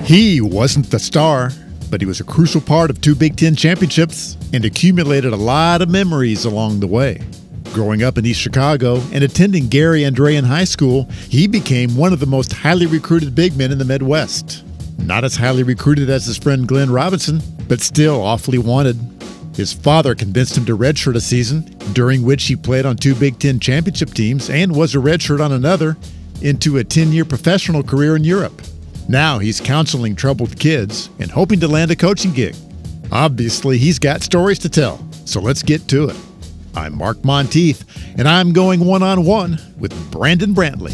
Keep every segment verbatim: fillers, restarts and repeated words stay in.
He wasn't the star, but he was a crucial part of two Big Ten championships and accumulated a lot of memories along the way. Growing up in East Chicago and attending Gary Andrean High School, he became one of the most highly recruited big men in the Midwest. Not as highly recruited as his friend Glenn Robinson, but still awfully wanted. His father convinced him to redshirt a season, during which he played on two Big Ten championship teams and was a redshirt on another, into a ten-year professional career in Europe. Now he's counseling troubled kids and hoping to land a coaching gig. Obviously, he's got stories to tell, so let's get to it. I'm Mark Monteith, and I'm going one-on-one with Brandon Brantley.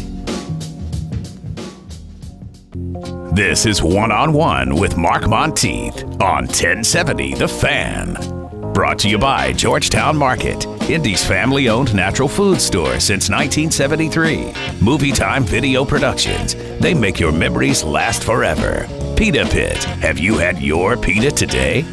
This is One-on-One with Mark Monteith on ten seventy The Fan. Brought to you by Georgetown Market, Indy's family-owned natural food store since nineteen seventy-three. Movie Time Video Productions. They make your memories last forever. Pita Pit. Have you had your pita today?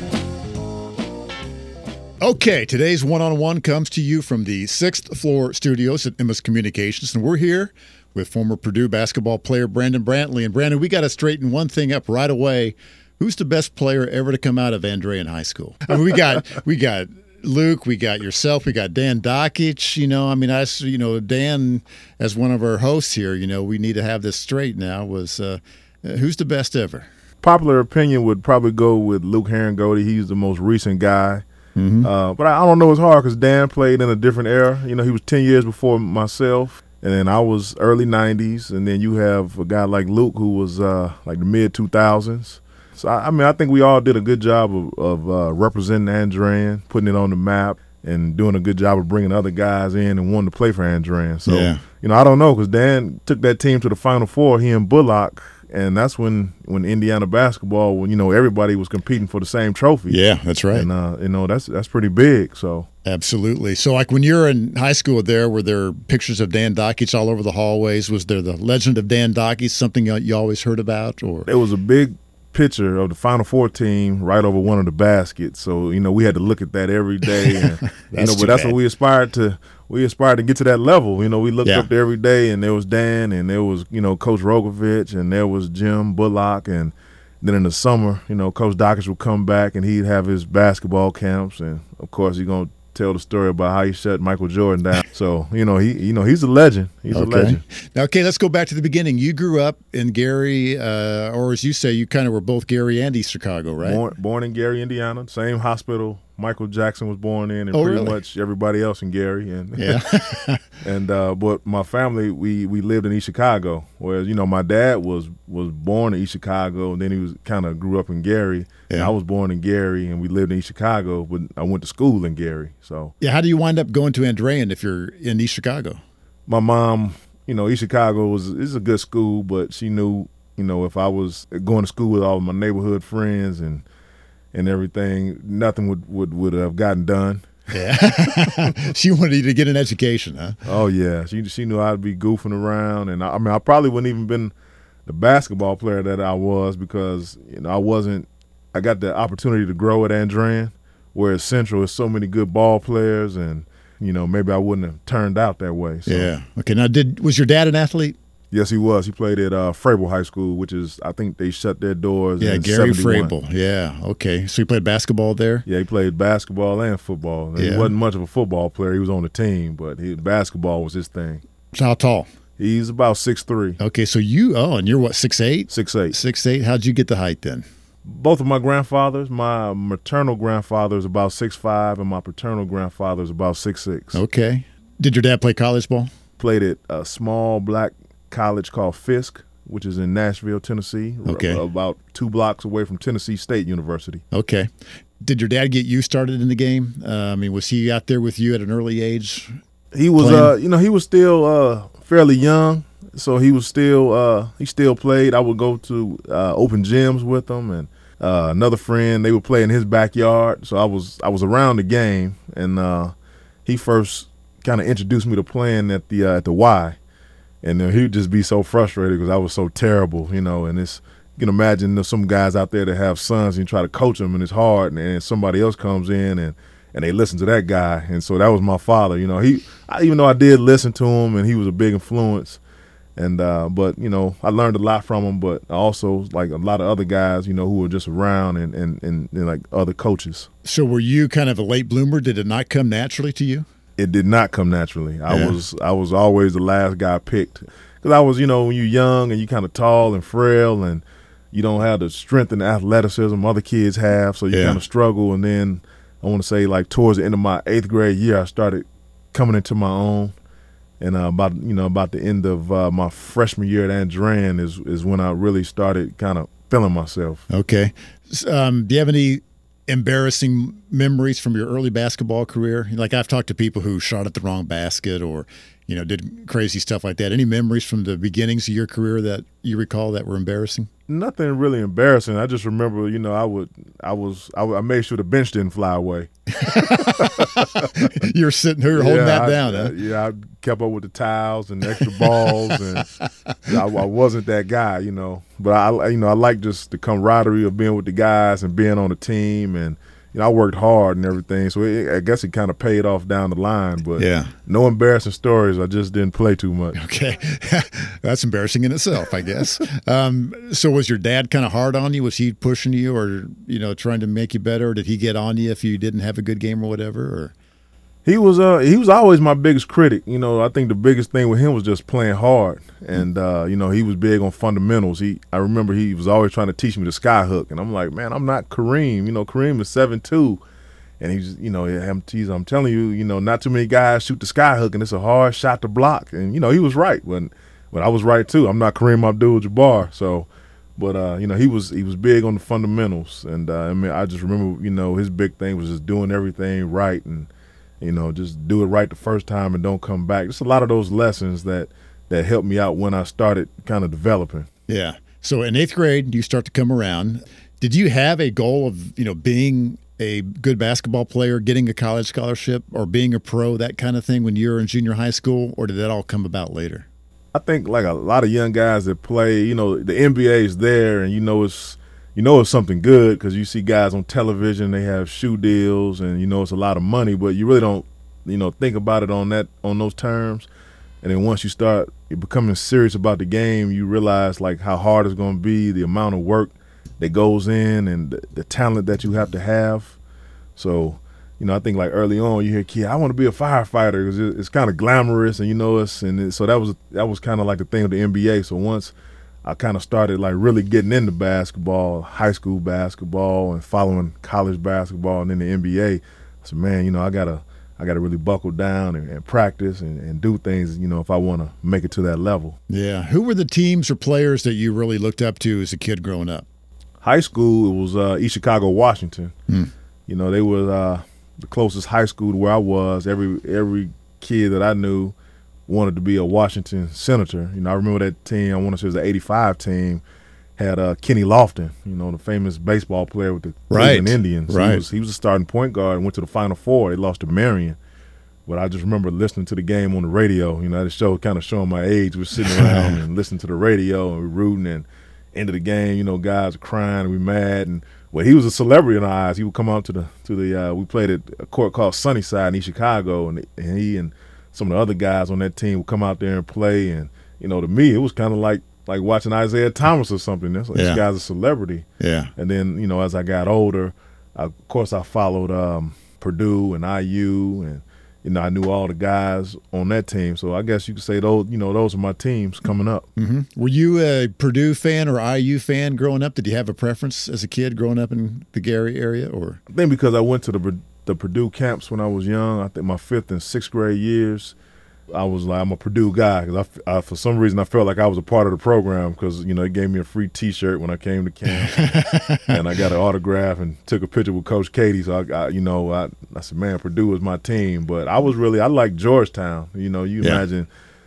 Okay, today's one-on-one comes to you from the sixth floor studios at Emmis Communications, and we're here with former Purdue basketball player Brandon Brantley. And Brandon, we got to straighten one thing up right away. Who's the best player ever to come out of Andrean High School? I mean, we got we got Luke, we got yourself, we got Dan Dakich. You know, I mean, I you know Dan as one of our hosts here. You know, we need to have this straight now. Was uh, who's the best ever? Popular opinion would probably go with Luke Herringody. He's the most recent guy. Mm-hmm. Uh, but I, I don't know. It's hard because Dan played in a different era. You know, he was ten years before myself. And then I was early nineties, and then you have a guy like Luke who was uh, like the mid two thousands. So, I, I mean, I think we all did a good job of, of uh, representing Andrean, putting it on the map, and doing a good job of bringing other guys in and wanting to play for Andrean. So, yeah. you know, I don't know because Dan took that team to the Final Four, he and Bullock, and that's when, when Indiana basketball, when, you know, everybody was competing for the same trophy. Yeah, that's right. And, uh, you know, that's that's pretty big, so. Absolutely. So, like, when you're in high school there, were there pictures of Dan Dakich all over the hallways? Was there the legend of Dan Dakich, something you always heard about? Or there was a big picture of the Final Four team right over one of the baskets. So, you know, we had to look at that every day. And, you know, but that's bad. what we aspired to. We aspired to get to that level. You know, we looked yeah. up there every day, and there was Dan, and there was, you know, Coach Rogovich, and there was Jim Bullock, and then in the summer, you know, Coach Dakich would come back, and he'd have his basketball camps, and of course, he's gonna tell the story about how he shut Michael Jordan down. So, you know, he, you know, he's a legend. He's okay. a legend. Now, okay, let's go back to the beginning. You grew up in Gary, uh, or as you say, you kind of were both Gary and East Chicago, right? Born, born in Gary, Indiana, same hospital Michael Jackson was born in, and oh, pretty really? much everybody else in Gary. And yeah, and uh, but my family, we we lived in East Chicago. Whereas, you know, my dad was was born in East Chicago, and then he was kind of grew up in Gary. Yeah. And I was born in Gary, and we lived in East Chicago, but I went to school in Gary. So yeah, how do you wind up going to Andrean if you're in East Chicago? My mom, you know, East Chicago was is a good school, but she knew, you know, if I was going to school with all of my neighborhood friends and and everything, nothing would, would, would have gotten done. Yeah. She wanted you to get an education, huh? Oh, yeah. She she knew I'd be goofing around. And, I, I mean, I probably wouldn't even been the basketball player that I was because, you know, I wasn't – I got the opportunity to grow at Andrean, whereas Central is so many good ball players and, you know, maybe I wouldn't have turned out that way. So. Yeah. Okay. Now, did was your dad an athlete? Yes, he was. He played at uh, Frable High School, which is, I think they shut their doors yeah, in Gary seventy-one. Frable. Yeah, okay. So he played basketball there? Yeah, he played basketball and football. Yeah. He wasn't much of a football player. He was on the team, but he, basketball was his thing. So how tall? He's about six three. Okay, so you – oh, and you're what, six eight? six eight. six eight. How'd you get the height then? Both of my grandfathers, my maternal grandfather is about six five, and my paternal grandfather is about six six. Okay. Did your dad play college ball? Played at a small black college called Fisk, which is in Nashville, Tennessee, okay. r- about two blocks away from Tennessee State University. Okay. Did your dad get you started in the game? Uh, I mean, was he out there with you at an early age? He was, uh, you know, he was still uh, fairly young, so he was still, uh, he still played. I would go to uh, open gyms with him, and uh, another friend, they would play in his backyard. So I was, I was around the game, and uh, he first kind of introduced me to playing at the uh, at the Y. And then he'd just be so frustrated because I was so terrible, you know. And it's you can imagine there's some guys out there that have sons and you try to coach them, and it's hard. And then somebody else comes in and, and they listen to that guy. And so that was my father, you know. He, I, even though I did listen to him and he was a big influence, And uh, but you know, I learned a lot from him. But also, like a lot of other guys, you know, who were just around and and, and, and like other coaches. So were you kind of a late bloomer? Did it not come naturally to you? It did not come naturally. I Yeah. was I was always the last guy picked because I was, you know, when you're young and you kind of tall and frail and you don't have the strength and athleticism other kids have, so you Yeah. kind of struggle. And then I want to say, like towards the end of my eighth grade year, I started coming into my own. And uh, about you know about the end of uh, my freshman year at Andrean is is when I really started kind of feeling myself. Okay. S- Um, do you have any embarrassing memories from your early basketball career? Like I've talked to people who shot at the wrong basket or, you know, did crazy stuff like that. Any memories from the beginnings of your career that you recall that were embarrassing? Nothing really embarrassing. I just remember, you know, I would, I was, I, would- I made sure the bench didn't fly away. You were sitting here holding Yeah, that I- down, huh? Yeah, I kept up with the towels and extra balls, and I, I wasn't that guy, you know. But I, you know, I like just the camaraderie of being with the guys and being on the team, and you know, I worked hard and everything. So it, I guess it kind of paid off down the line. But Yeah. no embarrassing stories. I just didn't play too much. Okay. That's embarrassing in itself, I guess. Um, so was your dad kind of hard on you? Was he pushing you or, you know, trying to make you better? Or did he get on you if you didn't have a good game or whatever? Or He was uh he was always my biggest critic. You know, I think the biggest thing with him was just playing hard, and uh, you know, he was big on fundamentals. He I remember he was always trying to teach me the sky hook, and I'm like, man, I'm not Kareem. You know, Kareem is seven two, and he's you know I'm, he's, I'm telling you, you know, not too many guys shoot the sky hook, and it's a hard shot to block. And you know, he was right when when I was right too. I'm not Kareem Abdul-Jabbar, so. But uh, you know, he was he was big on the fundamentals, and uh, I mean, I just remember, you know, his big thing was just doing everything right and. You know, just do it right the first time and don't come back. Just a lot of those lessons that that helped me out when I started kind of developing. yeah. So in eighth grade, you start to come around. Did you have a goal of, you know, being a good basketball player, getting a college scholarship, or being a pro, that kind of thing when you were in junior high school, or did that all come about later? I think like a lot of young guys that play, you know, the N B A is there, and you know it's you know it's something good because you see guys on television, they have shoe deals, and you know it's a lot of money, but you really don't, you know, think about it on that on those terms. And then once you start becoming serious about the game, you realize like how hard it's going to be, the amount of work that goes in, and the, the talent that you have to have. So, you know, I think like early on, you hear, "Kid, I want to be a firefighter," because it, it's kind of glamorous, and you know it's, and it, so that was that was kind of like the thing of the N B A. So once I kind of started like really getting into basketball, high school basketball, and following college basketball, and then the N B A, I said, man, you know, I gotta I gotta really buckle down and, and practice and, and do things, you know, if I want to make it to that level. Yeah. Who were the teams or players that you really looked up to as a kid growing up? High school, it was uh, East Chicago, Washington. Hmm. You know, they were uh, the closest high school to where I was. Every every kid that I knew wanted to be a Washington Senator. You know, I remember that team. I want to say it was the eighty-five team. Had uh, Kenny Lofton, you know, the famous baseball player with the Right. Cleveland Indians. Right. He was, he was a starting point guard and went to the Final Four. They lost to Marion. But I just remember listening to the game on the radio. You know, the show kind of showing my age. We're sitting around and listening to the radio and we're rooting. And end of the game, you know, guys are crying and we mad. And well, he was a celebrity in our eyes. He would come out to the to the. Uh, we played at a court called Sunnyside in East Chicago, and, and he and some of the other guys on that team would come out there and play. And you know, to me, it was kind of like like watching Isaiah Thomas or something. This, Yeah. this guy's a celebrity. Yeah. And then, you know, as I got older, I, of course, I followed um, Purdue and I U, and you know, I knew all the guys on that team. So I guess you could say those, you know, those are my teams coming up. Mm-hmm. Were you a Purdue fan or I U fan growing up? Did you have a preference as a kid growing up in the Gary area, or? I think because I went to the the Purdue camps when I was young. I think my fifth and sixth grade years, I was like, I'm a Purdue guy because I, I, for some reason, I felt like I was a part of the program because, you know, it gave me a free T-shirt when I came to camp, and I got an autograph and took a picture with Coach Katie. So, I, I you know, I, I said, man, Purdue was my team. But I was really, I liked Georgetown. You know, you Yeah. imagine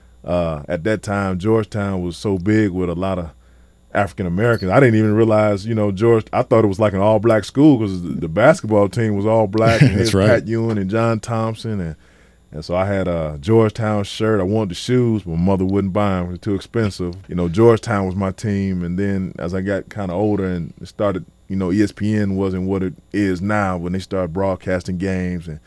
uh, at that time, Georgetown was so big with a lot of African Americans. I didn't even realize, you know, George. I thought it was like an all black school because the, the basketball team was all black. And That's here's right. Pat Ewing and John Thompson, and and so I had a Georgetown shirt. I wanted the shoes, but my mother wouldn't buy them; they were too expensive. You know, Georgetown was my team. And then as I got kind of older and it started, you know, E S P N wasn't what it is now when they started broadcasting games, and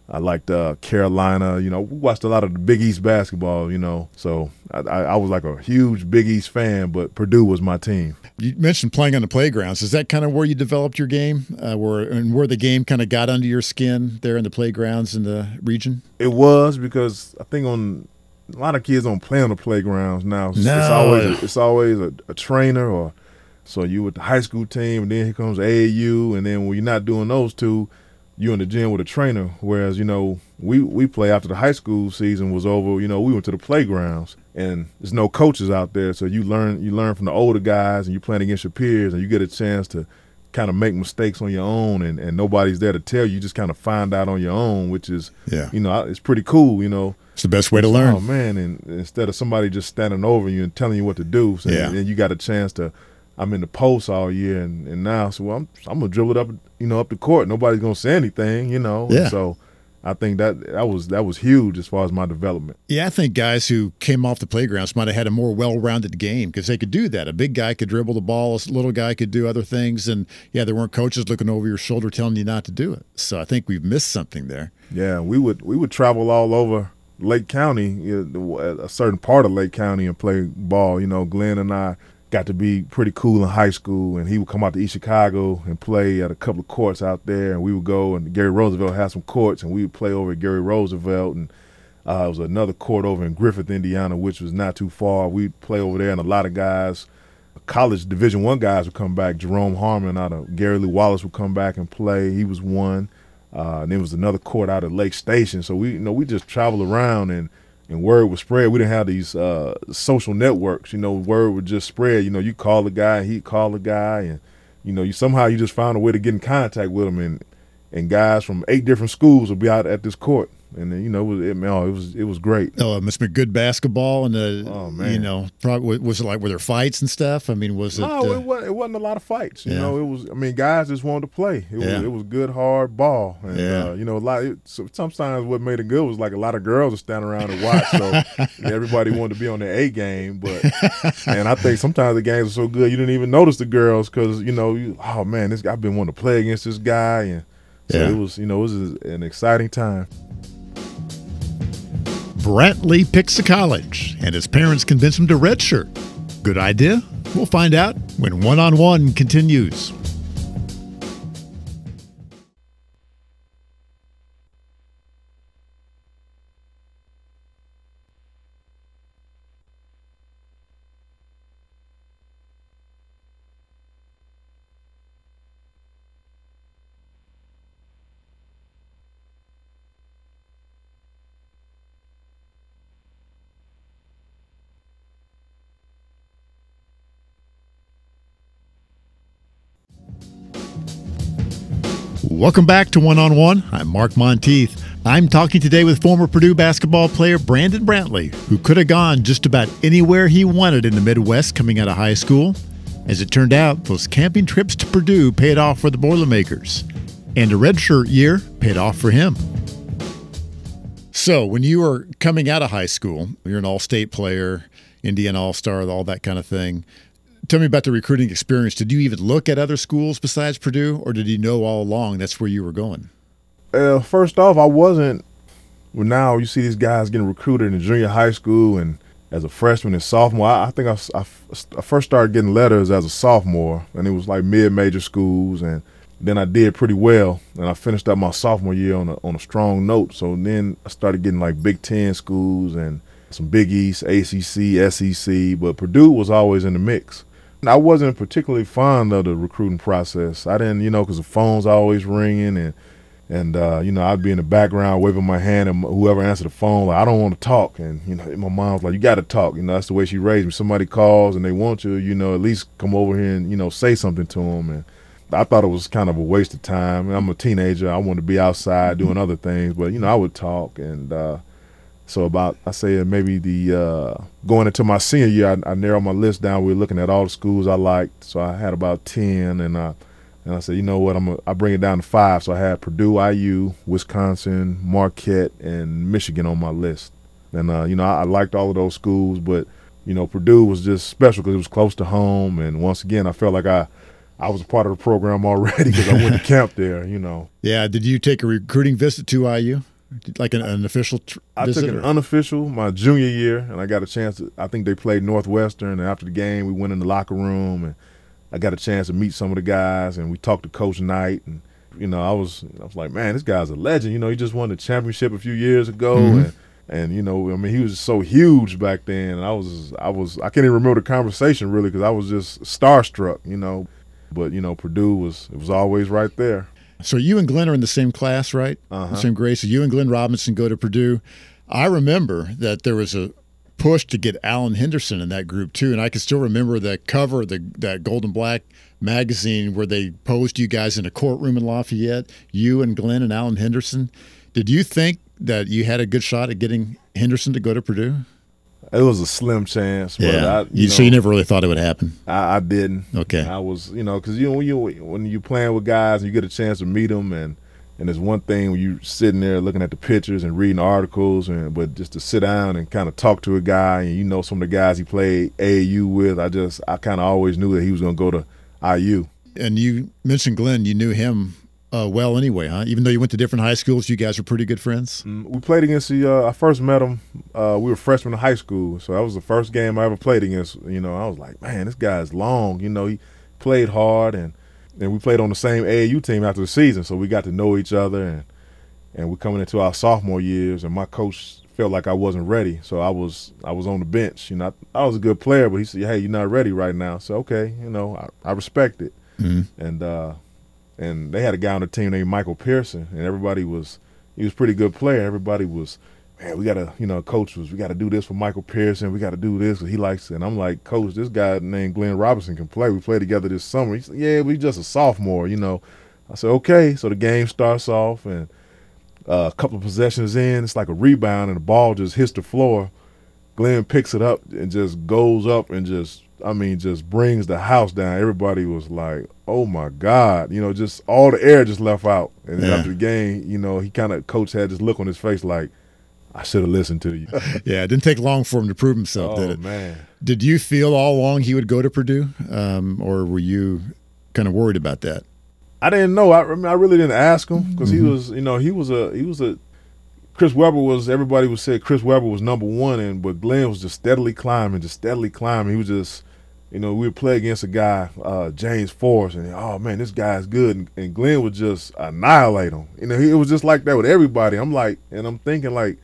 I liked uh, Carolina. You know, we watched a lot of the Big East basketball, you know. So I, I, I was like a huge Big East fan, but Purdue was my team. You mentioned playing on the playgrounds. Is that kind of where you developed your game, uh, where and where the game kind of got under your skin there in the playgrounds in the region? It was, because I think on a lot of kids don't play on the playgrounds now. It's, no. it's always it's always a, a trainer, or so you with the high school team, and then here comes A A U, and then when you're not doing those two, you in the gym with a trainer. Whereas, you know, we we play after the high school season was over. You know, we went to the playgrounds, and there's no coaches out there, so you learn you learn from the older guys, and you're playing against your peers, and you get a chance to kind of make mistakes on your own, and, and nobody's there to tell you. You just kind of find out on your own, which is, yeah, you know, it's pretty cool. You know, it's the best way to learn. Oh man! And instead of somebody just standing over you and telling you what to do, so yeah, and you got a chance to. I'm in the post all year, and, and now, so I'm I'm gonna dribble it up, you know, up the court. Nobody's gonna say anything, you know. Yeah. And so I think that that was that was huge as far as my development. Yeah, I think guys who came off the playgrounds might have had a more well-rounded game because they could do that. A big guy could dribble the ball, a little guy could do other things, and yeah, there weren't coaches looking over your shoulder telling you not to do it. So I think we've missed something there. Yeah, we would we would travel all over Lake County, you know, a certain part of Lake County, and play ball. You know, Glenn and I got to be pretty cool in high school, and he would come out to East Chicago and play at a couple of courts out there, and we would go, and Gary Roosevelt had some courts, and we would play over at Gary Roosevelt, and uh, it was another court over in Griffith, Indiana, which was not too far. We'd play over there, and a lot of guys, college Division One guys would come back. Jerome Harmon out of Gary Lee Wallace would come back and play. He was one. Uh, and there was another court out at Lake Station. So we, you know, we just traveled around, and and word would spread. We didn't have these uh, social networks, you know, word would just spread. You know, you call the guy, and he'd call the guy, and, you know, you somehow you just found a way to get in contact with him, and and guys from eight different schools would be out at this court. And then, you know, it was, it, oh, it was it was great. Oh, it must have been good basketball, and uh, oh, man. you know, probably was it like were there fights and stuff? I mean, was it? No, uh, it wasn't. It wasn't a lot of fights. You yeah. know, it was. I mean, guys just wanted to play. It was. Yeah. It was good, hard ball. And, yeah. Uh, you know, a lot. It, so sometimes what made it good was like a lot of girls would stand around and watch. So everybody wanted to be on their A game. But and I think sometimes the games were so good you didn't even notice the girls because you know, you, oh man, this guy I've been wanting to play against this guy, and so yeah. it was. You know, it was an exciting time. Brantley picks a college, and his parents convince him to redshirt. Good idea? We'll find out when One on One continues. Welcome back to One on One. I'm Mark Monteith. I'm talking today with former Purdue basketball player Brandon Brantley, who could have gone just about anywhere he wanted in the Midwest coming out of high school. As it turned out, those camping trips to Purdue paid off for the Boilermakers, and a redshirt year paid off for him. So when you were coming out of high school, you're an all-state player, Indiana All-Star, all that kind of thing. Tell me about the recruiting experience. Did you even look at other schools besides Purdue, or did you know all along that's where you were going? Uh, first off, I wasn't. Well, now you see these guys getting recruited in junior high school and as a freshman and sophomore. I, I think I, I, I first started getting letters as a sophomore, and it was like mid-major schools, and then I did pretty well, and I finished up my sophomore year on a, on a strong note. So then I started getting like Big Ten schools and some Big East, A C C, S E C, but Purdue was always in the mix. I wasn't particularly fond of the recruiting process. I didn't, you know, because the phone's always ringing, and, and uh, you know, I'd be in the background waving my hand, and whoever answered the phone, like, I don't want to talk. And, you know, my mom was like, you got to talk. You know, that's the way she raised me. Somebody calls and they want you, you know, at least come over here and, you know, say something to them. And I thought it was kind of a waste of time. I'm a teenager. I wanted to be outside doing other things. But, you know, I would talk. And uh, so about, I say maybe the uh, going into my senior year, I, I narrowed my list down. We were looking at all the schools I liked. So I had about ten. And, uh, and I said, you know what, I'm a, I bring it down to five. So I had Purdue, I U, Wisconsin, Marquette, and Michigan on my list. And, uh, you know, I, I liked all of those schools. But, you know, Purdue was just special because it was close to home. And once again, I felt like I, I was a part of the program already because I went to camp there, you know. Yeah. Did you take a recruiting visit to I U? like an, an official tr- I visit? took an or? unofficial my junior year, and I got a chance to, I think they played Northwestern, and after the game, we went in the locker room, and I got a chance to meet some of the guys, and we talked to Coach Knight, and, you know, I was I was like, man, this guy's a legend. You know, he just won the championship a few years ago, Mm-hmm. and, and, you know, I mean, he was so huge back then, and I was, I was, I can't even remember the conversation, really, because I was just starstruck, you know. But, you know, Purdue was, it was always right there. So you and Glenn are in the same class, right? Uh-huh. The same grade. So you and Glenn Robinson go to Purdue. I remember that there was a push to get Alan Henderson in that group too, and I can still remember the cover of the that Gold and Black magazine where they posed you guys in a courtroom in Lafayette, you and Glenn and Alan Henderson. Did you think that you had a good shot at getting Henderson to go to Purdue? It was a slim chance. But Yeah. I, you You- know, so you never really thought it would happen? I, I didn't. Okay. I was, you know, because you know when you when you playing with guys and you get a chance to meet them, and and there's one thing when you sitting there looking at the pictures and reading articles, and but just to sit down and kind of talk to a guy, and you know some of the guys he played A A U with, I just I kind of always knew that he was going to go to I U. And you mentioned Glenn. You knew him uh, well anyway, huh? Even though you went to different high schools, you guys were pretty good friends? Mm, We played against the. Uh, I first met him. Uh, we were freshmen in high school, so that was the first game I ever played against. You know, I was like, man, this guy's long. You know, he played hard, and and we played on the same A A U team after the season, so we got to know each other, and and we're coming into our sophomore years, and my coach felt like I wasn't ready, so I was I was on the bench. You know, I, I was a good player, but he said, hey, you're not ready right now. So okay, you know, I, I respect it, Mm-hmm. and uh, and they had a guy on the team named Michael Pearson, and everybody was he was a pretty good player. Everybody was, man, we gotta, you know, coach was, we gotta do this for Michael Pearson. We gotta do this, 'cause he likes it. And I'm like, coach, this guy named Glenn Robinson can play. We played together this summer. He said, yeah, we just a sophomore, you know. I said, okay. So the game starts off, and uh, a couple of possessions in, it's like a rebound, and the ball just hits the floor. Glenn picks it up and just goes up and just, I mean, just brings the house down. Everybody was like, oh, my God. You know, just all the air just left out. And then Yeah. after the game, you know, he kind of, coach had this look on his face like, I should have listened to you. Yeah, it didn't take long for him to prove himself, did Oh, it? man. Did you feel all along he would go to Purdue, um, or were you kind of worried about that? I didn't know. I, I, mean, I really didn't ask him because Mm-hmm. he was, you know, he was a, he was a, Chris Webber was, everybody would say Chris Webber was number one, and but Glenn was just steadily climbing, just steadily climbing. He was just, you know, we would play against a guy, uh, James Forrest, and oh man, this guy's good, and, and Glenn would just annihilate him. You know, he, it was just like that with everybody. I'm like, and I'm thinking like,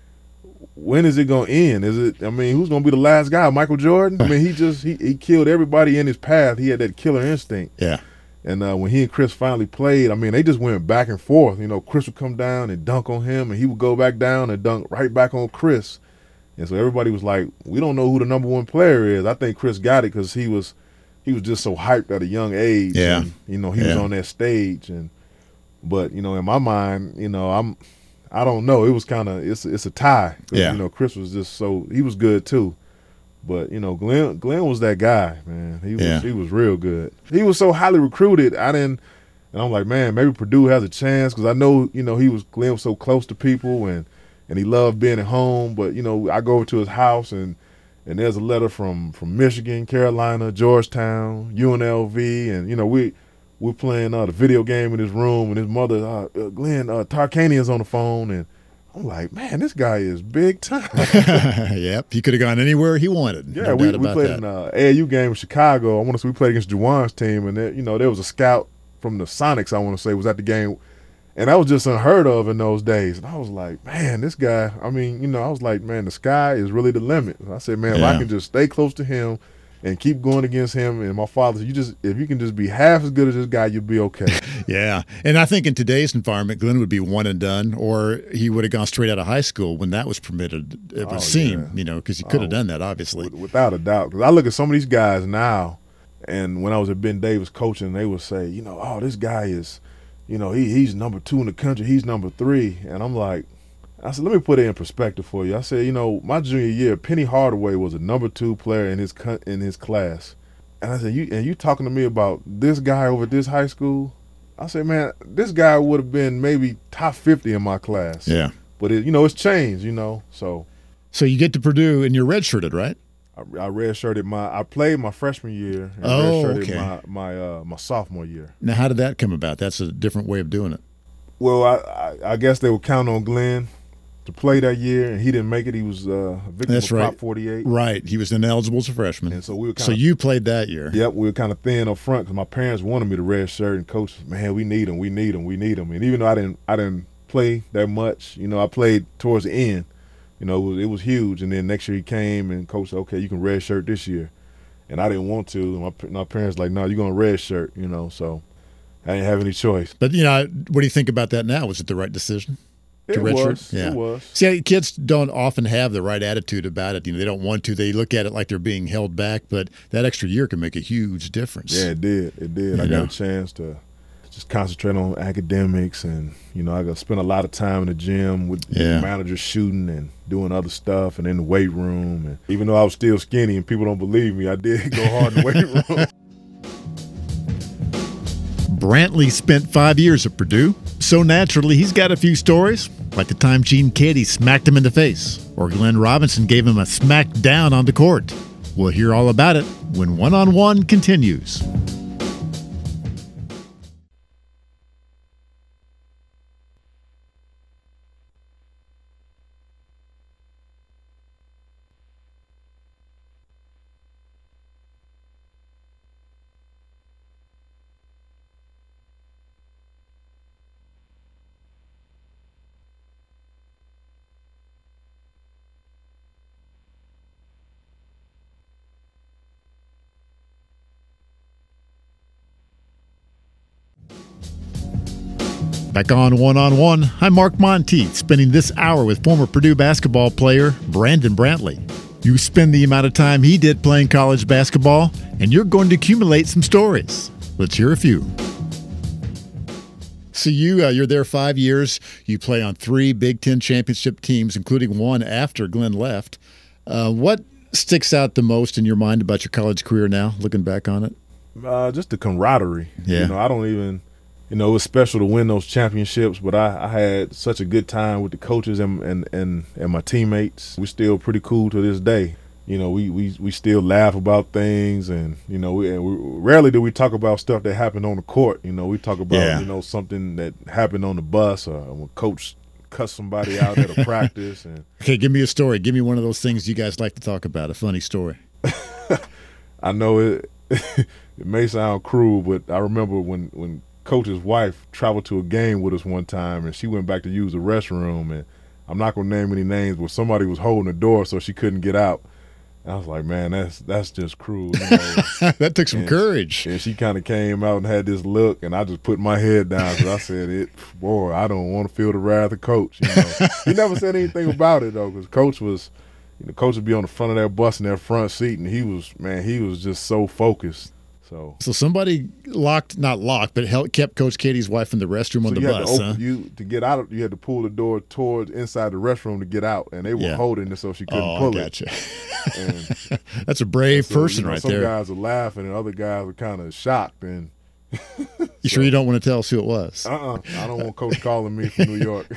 when is it gonna end? Is it? I mean, who's gonna be the last guy? Michael Jordan? I mean, he just he, he killed everybody in his path. He had that killer instinct. Yeah. And uh, when he and Chris finally played, I mean, they just went back and forth. You know, Chris would come down and dunk on him, and he would go back down and dunk right back on Chris. And so everybody was like, we don't know who the number one player is. I think Chris got it because he was he was just so hyped at a young age. Yeah. And, you know, he was Yeah. on that stage. and But, you know, in my mind, you know, I'm I don't know. It was kind of it's it's a tie. 'Cause, Yeah. You know, Chris was just so he was good too. But you know, Glenn Glenn was that guy, man. He was Yeah. he was real good. He was so highly recruited. I didn't, and I'm like, man, maybe Purdue has a chance because I know, you know, he was Glenn was so close to people, and and he loved being at home. But you know, I go over to his house, and and there's a letter from from Michigan, Carolina, Georgetown, U N L V, and you know we we're playing uh, the video game in his room, and his mother, uh, uh, Glenn uh, Tarkanian's on the phone, and I'm like, man, this guy is big time. Yep. He could have gone anywhere he wanted. Yeah, no we, doubt we about played that. in an A A U game in Chicago. I want to say we played against Juwan's team, and there, you know there was a scout from the Sonics. I want to say was at the game, and that was just unheard of in those days. And I was like, man, this guy. I mean, you know, I was like, man, the sky is really the limit. I said, man, if Yeah. I can just stay close to him and keep going against him, and my father said, you just if you can just be half as good as this guy, you'll be okay. Yeah. And I think in today's environment, Glenn would be one and done, or he would have gone straight out of high school when that was permitted, it would Oh, seem, yeah. you know, because he could have Oh. done that, obviously. Without a doubt. Because I look at some of these guys now, and when I was at Ben Davis coaching, they would say, you know, oh, this guy is, you know, he he's number two in the country. He's number three. And I'm like, I said, let me put it in perspective for you. I said, you know, my junior year, Penny Hardaway was a number two player in his co- in his class. And I said, you and you talking to me about this guy over at this high school? I said, man, this guy would have been maybe top fifty in my class. Yeah. But, it, you know, it's changed, you know, so. So you get to Purdue and you're redshirted, right? I, I redshirted my. I played my freshman year and Oh, redshirted okay. my my uh, my sophomore year. Now, how did that come about? That's a different way of doing it. Well, I, I, I guess they were counting on Glenn to play that year, and he didn't make it. He was uh, a victim That's of right. Prop forty-eight. Right. He was ineligible as a freshman. And so we were kind so of, you played that year. Yep, we were kind of thin up front because my parents wanted me to red shirt, and coach, man, we need him, we need him, we need him. And even though I didn't, I didn't play that much, you know, I played towards the end. You know, it was, it was huge. And then next year he came, and coach said, okay, you can red shirt this year. And I didn't want to. My, my parents like, no, you're going to red shirt, you know, so I didn't have any choice. But, you know, what do you think about that now? Was it the right decision? It was. Yeah. It was. See, kids don't often have the right attitude about it. You know, they don't want to. They look at it like they're being held back, but that extra year can make a huge difference. Yeah, it did. It did. You I know? got a chance to just concentrate on academics, and, you know, I got to spend a lot of time in the gym with Yeah. the managers shooting and doing other stuff and in the weight room. And even though I was still skinny and people don't believe me, I did go hard in the weight room. Brantley spent five years at Purdue, so naturally he's got a few stories, like the time Gene Keady smacked him in the face, or Glenn Robinson gave him a smack down on the court. We'll hear all about it when One on One continues. Back on One on One, I'm Mark Monteith, spending this hour with former Purdue basketball player Brandon Brantley. You spend the amount of time he did playing college basketball, and you're going to accumulate some stories. Let's hear a few. So you, uh, you're there five years. You play on three Big Ten championship teams, including one after Glenn left. Uh, what sticks out the most in your mind about your college career now, looking back on it? Uh, just the camaraderie. Yeah. You know, I don't even – you know, it was special to win those championships, but I, I had such a good time with the coaches and, and, and, and my teammates. We're still pretty cool to this day. You know, we, we, we still laugh about things, and, you know, we, and we rarely do we talk about stuff that happened on the court. You know, we talk about, Yeah. you know, something that happened on the bus, or when coach cussed somebody out at a practice. And Okay, give me a story. Give me one of those things you guys like to talk about, a funny story. I know it it may sound cruel, but I remember when, when Coach's wife traveled to a game with us one time, and she went back to use the restroom, and I'm not going to name any names, but somebody was holding the door so she couldn't get out. And I was like, man, that's that's just cruel. You know? That took some and, courage. And she kind of came out and had this look, and I just put my head down because I said, "It, boy, I don't want to feel the wrath of Coach." You know? He never said anything about it, though, because Coach was, you know, Coach would be on the front of that bus in that front seat, and he was, man, he was just so focused. So, So somebody locked, not locked, but held, kept Coach Katie's wife in the restroom so on the you had bus, to open, huh? you to get out of, you had to pull the door towards inside the restroom to get out, and they were Yeah. holding it so she couldn't Oh, pull I it. gotcha. And That's a brave so, person you know, right some there. guys were laughing, and other guys were kind of shocked. And You sure you don't want to tell us who it was? uh-uh, I don't want Coach calling me from New York.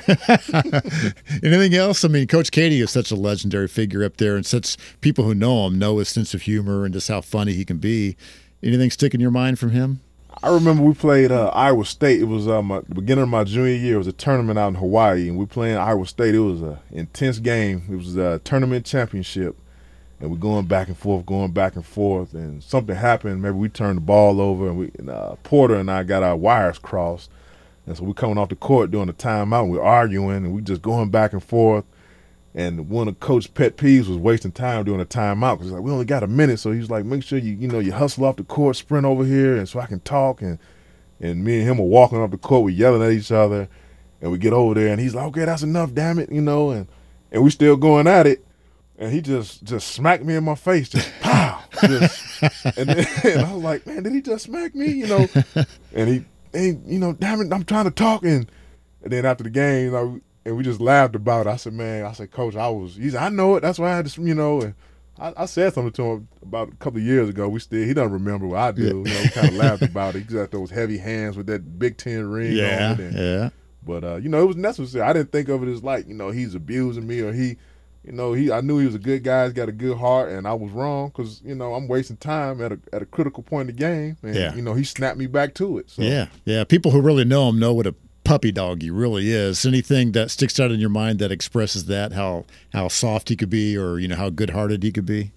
Anything else? I mean, Coach Katie is such a legendary figure up there, and such people who know him know his sense of humor and just how funny he can be. Anything stick in your mind from him? I remember we played uh, Iowa State. It was uh, my, the beginning of my junior year. It was a tournament out in Hawaii, and we playing Iowa State. It was an intense game. It was a tournament championship, and we're going back and forth, going back and forth, and something happened. Maybe we turned the ball over, and, we, and uh, Porter and I got our wires crossed, and so we're coming off the court doing the timeout, and we're arguing, and we just going back and forth. And one of Coach's pet peeves was wasting time doing a timeout because like we only got a minute, so he's like, make sure you you know you hustle off the court, sprint over here, and so I can talk. And and me and him are walking off the court, we're yelling at each other, and we get over there, and he's like, okay, that's enough, damn it, you know, and and we still going at it, and he just just smacked me in my face, just pow, just, and then and I was like, man, did he just smack me, you know? And he, and, you know, damn it, I'm trying to talk, and and then after the game, you know. And we just laughed about it. I said, man, I said, Coach, I was, he said, I know it. That's why I had to, you know, and I, I said something to him about a couple of years ago. We still, he doesn't remember what I do. Yeah. You know, we kind of laughed about it. He just had those heavy hands with that Big Ten ring Yeah, on it. And, yeah. But, uh, you know, it was necessary. I didn't think of it as like, you know, he's abusing me or he, you know, he. I knew he was a good guy. He's got a good heart, and I was wrong because, you know, I'm wasting time at a at a critical point in the game. And, Yeah. you know, he snapped me back to it. So. Yeah, yeah. People who really know him know what a puppy dog he really is. Anything that sticks out in your mind that expresses that, how how soft he could be, or you know how good-hearted he could be?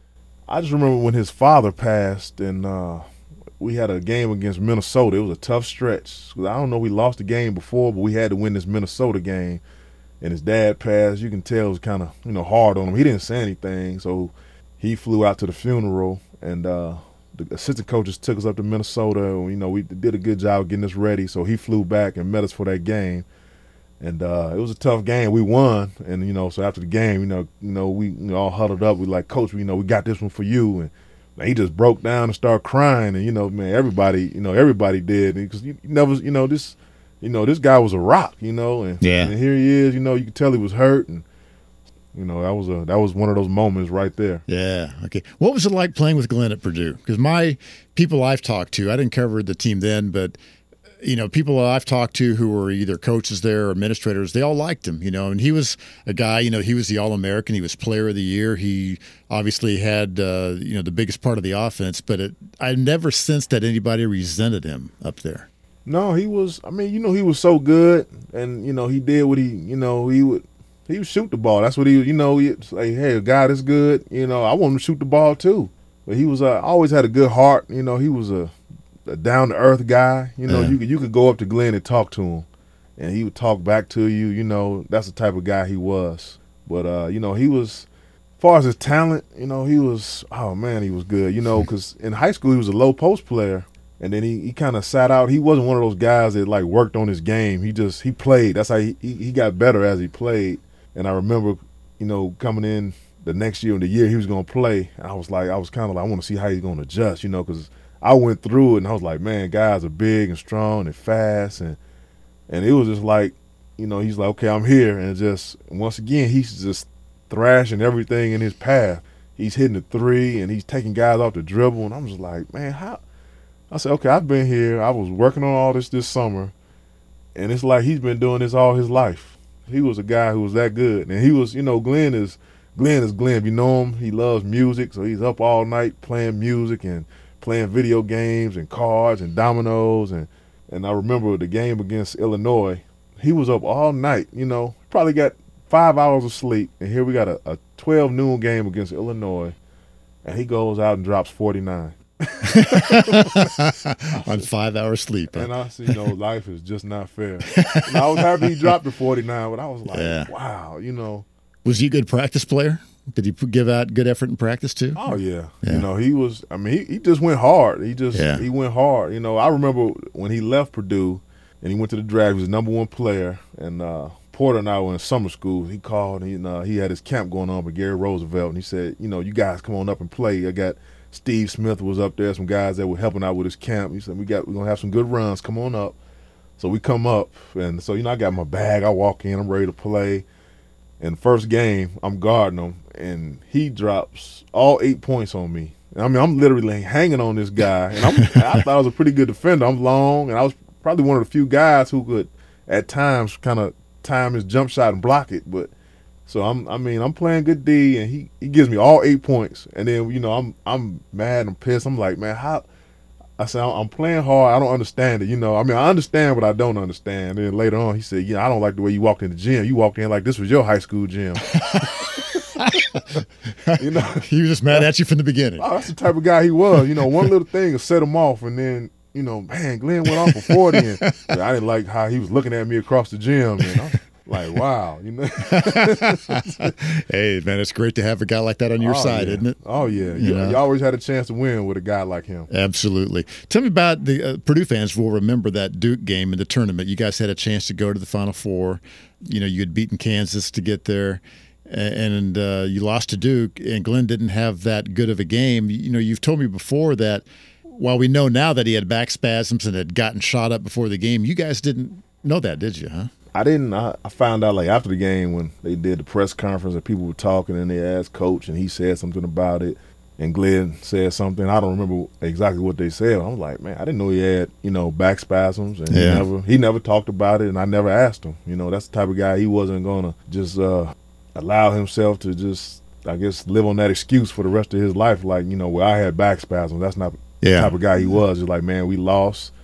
I just remember when his father passed, and uh, we had a game against Minnesota. It was a tough stretch. I don't know, we lost the game before, but we had to win this Minnesota game. And his dad passed. You can tell it was kind of, you know, hard on him. He didn't say anything, so he flew out to the funeral, and uh, the assistant coaches took us up to Minnesota. And, you know, we did a good job getting us ready, so he flew back and met us for that game. And uh, it was a tough game. We won, and you know, so after the game, you know, you know, we you know, all huddled up. We like, Coach, you know, we got this one for you. And man, he just broke down and started crying. And you know, man, everybody, you know, everybody did, because you, you never, you know, this. You know, this guy was a rock, you know, and, yeah. and here he is, you know, you could tell he was hurt, and you know, that was a that was one of those moments right there. Yeah. Okay. What was it like playing with Glenn at Purdue? Because my people I've talked to, I didn't cover the team then, but you know, people I've talked to who were either coaches there or administrators, they all liked him, you know, and he was a guy, you know, he was the All-American, he was Player of the Year, he obviously had, uh, you know, the biggest part of the offense, but it, I never sensed that anybody resented him up there. No, he was. I mean, you know, he was so good, and you know, he did what he, you know, he would, he would shoot the ball. That's what he, you know, he'd say, hey, a guy that's good, you know, I want him to shoot the ball too. But he was, uh, always had a good heart. You know, he was a, a down to earth guy. You know, yeah. you could you could go up to Glenn and talk to him, and he would talk back to you. You know, that's the type of guy he was. But uh, you know, he was, as far as his talent, you know, he was, oh man, he was good. You know, because in high school he was a low post player. And then he, he kind of sat out. He wasn't one of those guys that, like, worked on his game. He just – he played. That's how he, he he got better as he played. And I remember, you know, coming in the next year and the year he was going to play, I was like – I was kind of like, I want to see how he's going to adjust, you know, because I went through it and I was like, man, guys are big and strong and fast. And and it was just like, you know, he's like, okay, I'm here. And just – once again, he's just thrashing everything in his path. He's hitting the three and he's taking guys off the dribble. And I'm just like, man, how – I said, okay, I've been here. I was working on all this this summer, and it's like he's been doing this all his life. He was a guy who was that good, and he was, you know, Glenn is Glenn is Glenn. You know him. He loves music, so he's up all night playing music and playing video games and cards and dominoes. And, and I remember the game against Illinois. He was up all night, you know, probably got five hours of sleep, and here we got a, a twelve noon game against Illinois, and he goes out and drops forty-nine. On five hours sleep. Huh? And I said, you know, life is just not fair. And I was happy he dropped the forty-nine, but I was like, yeah. wow, you know. Was he a good practice player? Did he give out good effort in practice too? Oh, yeah. yeah. You know, he was, I mean, he, he just went hard. He just, yeah. he went hard. You know, I remember when he left Purdue and he went to the draft, he was the number one player. And uh, Porter and I were in summer school. He called, and uh, he had his camp going on with Gary Roosevelt. And he said, you know, you guys come on up and play. I got Steve Smith was up there, some guys that were helping out with his camp. He said, we got, we're going to have some good runs. Come on up. So we come up. And so, you know, I got my bag. I walk in. I'm ready to play. And first game, I'm guarding him. And he drops all eight points on me. I mean, I'm literally hanging on this guy. And I'm, I thought I was a pretty good defender. I'm long. And I was probably one of the few guys who could, at times, kind of time his jump shot and block it. But so I'm, I mean, I'm playing good D, and he, he gives me all eight points, and then you know I'm I'm mad and pissed. I'm like, man, how? I said I'm playing hard. I don't understand it. You know, I mean, I understand, but I don't understand. And then later on, he said, yeah, I don't like the way you walked in the gym. You walked in like this was your high school gym. You know, he was just mad at you from the beginning. Oh, that's the type of guy he was. You know, one little thing will set him off, and then you know, man, Glenn went off for forty, and I didn't like how he was looking at me across the gym. And I'm like, wow, you know. Hey, man, it's great to have a guy like that on your oh, side, yeah. isn't it? Oh yeah, you, you, know? you always had a chance to win with a guy like him. Absolutely. Tell me about the uh, Purdue fans will remember that Duke game in the tournament. You guys had a chance to go to the Final Four. You know, you had beaten Kansas to get there. And uh, you lost to Duke, and Glenn didn't have that good of a game. You know, you've told me before that while we know now that he had back spasms and had gotten shot up before the game, you guys didn't know that, did you, huh? I didn't. I, I found out like after the game when they did the press conference and people were talking and they asked Coach and he said something about it and Glenn said something. I don't remember exactly what they said. I was like, man, I didn't know he had, you know, back spasms and yeah. he never he never talked about it and I never asked him. You know, that's the type of guy he wasn't going to just uh, allow himself to just, I guess, live on that excuse for the rest of his life. Like, you know, where I had back spasms. That's not yeah. the type of guy he was. It's like, man, we lost.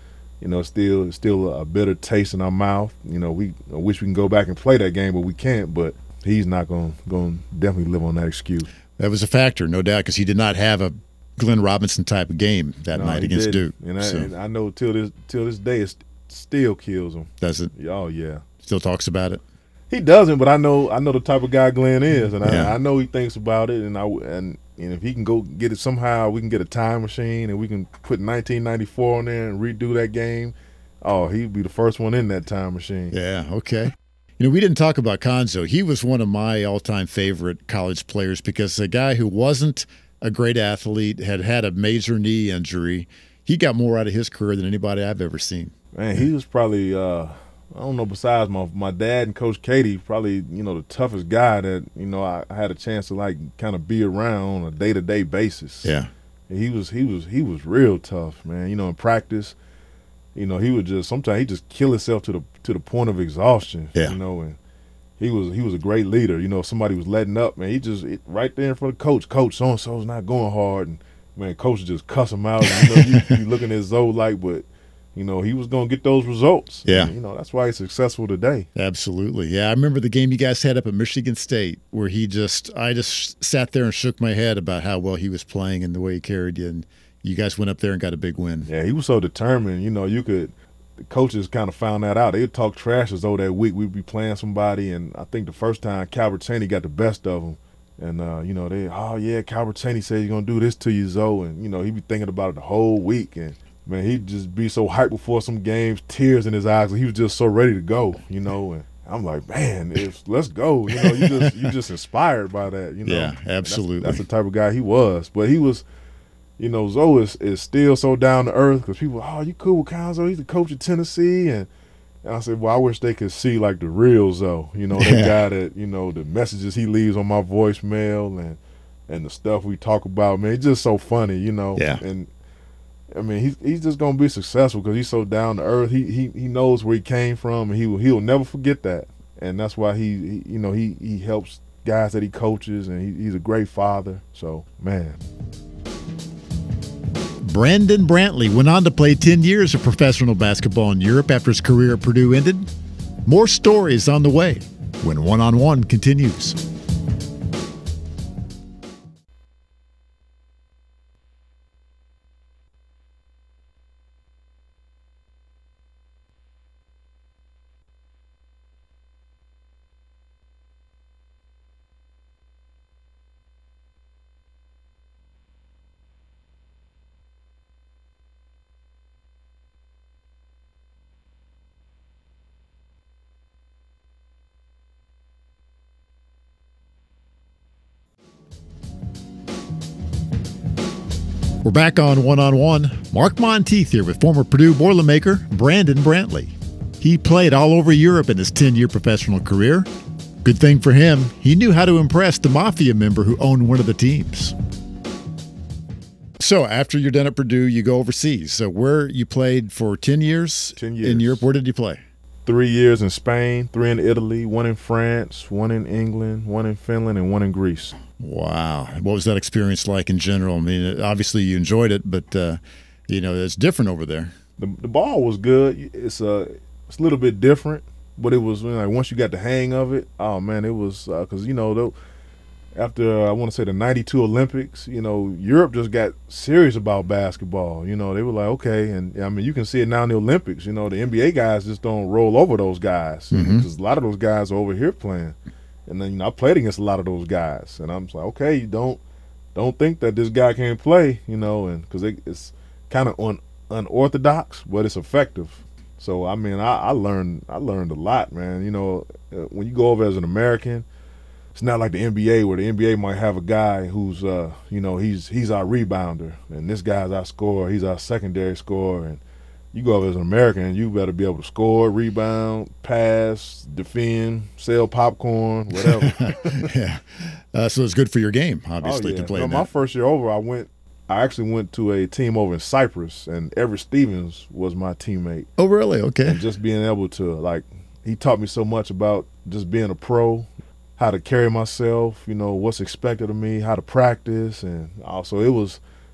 you know, still still a bitter taste in our mouth. You know, we I wish we can go back and play that game, but we can't. But he's not going to definitely live on that excuse. That was a factor, no doubt, because he did not have a Glenn Robinson type of game that no, night against didn't. Duke. And I, so. and I know till this till this day it still kills him. Does it? Oh yeah. Still talks about it. He doesn't, but I know I know the type of guy Glenn is, and yeah. I, I know he thinks about it. And I and, and if he can go get it somehow, we can get a time machine and we can put nineteen ninety-four on there and redo that game. Oh, he'd be the first one in that time machine. Yeah. Okay. You know, we didn't talk about Cuonzo. He was one of my all-time favorite college players because a guy who wasn't a great athlete, had had a major knee injury. He got more out of his career than anybody I've ever seen. Man, he was probably, uh, I don't know, besides my my dad and Coach Katie, probably, you know, the toughest guy that, you know, I, I had a chance to, like, kind of be around on a day-to-day basis. Yeah. And he was, he was, he was real tough, man. You know, in practice, you know, he would just, sometimes he just kill himself to the to the point of exhaustion, yeah. you know, and He was he was a great leader. You know, if somebody was letting up, man, he just it, right there in front of coach. Coach, so and so's not going hard, and man, coach would just cuss him out. And, you know, you, you looking at Zoe like, but you know, he was gonna get those results. Yeah, and, you know, that's why he's successful today. Absolutely, yeah. I remember the game you guys had up at Michigan State, where he just I just sat there and shook my head about how well he was playing and the way he carried you, and you guys went up there and got a big win. Yeah, he was so determined. You know, you could. The coaches kind of found that out. They would talk trash as though that week we'd be playing somebody, and I think the first time Calbert Cheaney got the best of them, and uh, you know they, oh yeah, Calbert Cheaney said he's gonna do this to you, Zoe, and you know he'd be thinking about it the whole week, and man, he'd just be so hyped before some games, tears in his eyes, and he was just so ready to go, you know. And I'm like, man, it's, let's go, you know. You just you just inspired by that, you know. Yeah, absolutely. That's, that's the type of guy he was, but he was. You know, Zoe is, is still so down to earth because people, oh, you cool with Cuonzo? He's the coach of Tennessee. And, and I said, well, I wish they could see, like, the real Zoe. You know, that yeah. guy that, you know, the messages he leaves on my voicemail and and the stuff we talk about, man, it's just so funny, you know. Yeah. And, I mean, he's, he's just going to be successful because he's so down to earth. He, he he knows where he came from, and he will, he'll never forget that. And that's why he, he you know, he, he helps guys that he coaches, and he, he's a great father. So, man. Brandon Brantley went on to play ten years of professional basketball in Europe after his career at Purdue ended. More stories on the way when One on One continues. We're back on One on One. Mark Monteith here with former Purdue Boilermaker Brandon Brantley. He played all over Europe in his ten-year professional career. Good thing for him, he knew how to impress the Mafia member who owned one of the teams. So after you're done at Purdue, you go overseas. So where you played for ten years? ten years. In Europe, where did you play? Three years in Spain, three in Italy, one in France, one in England, one in Finland, and one in Greece. Wow. What was that experience like in general? I mean, obviously you enjoyed it, but, uh, you know, it's different over there. The, the ball was good. It's, uh, it's a little bit different, but it was, you know, like once you got the hang of it, oh, man, it was because, uh, you know, though, after, uh, I want to say the ninety-two Olympics, you know, Europe just got serious about basketball. You know, they were like, okay. And, I mean, you can see it now in the Olympics. You know, the N B A guys just don't roll over those guys because mm-hmm. a lot of those guys are over here playing. And then, you know, I played against a lot of those guys. And I'm just like, okay, you don't don't think that this guy can't play, you know, and because it, it's kind of un, unorthodox, but it's effective. So, I mean, I, I learned I learned a lot, man. You know, when you go over as an American, it's not like the N B A where the N B A might have a guy who's, uh, you know, he's he's our rebounder, and this guy's our scorer, he's our secondary scorer, and you go over as an American, and you better be able to score, rebound, pass, defend, sell popcorn, whatever. yeah, uh, so it's good for your game, obviously, oh, yeah. to play. No, in my that. first year over, I went. I actually went to a team over in Cyprus, and Everett Stevens was my teammate. Oh, really? Okay. And just being able to, like, he taught me so much about just being a pro, how to carry myself, you know, what's expected of me, how to practice, and also it was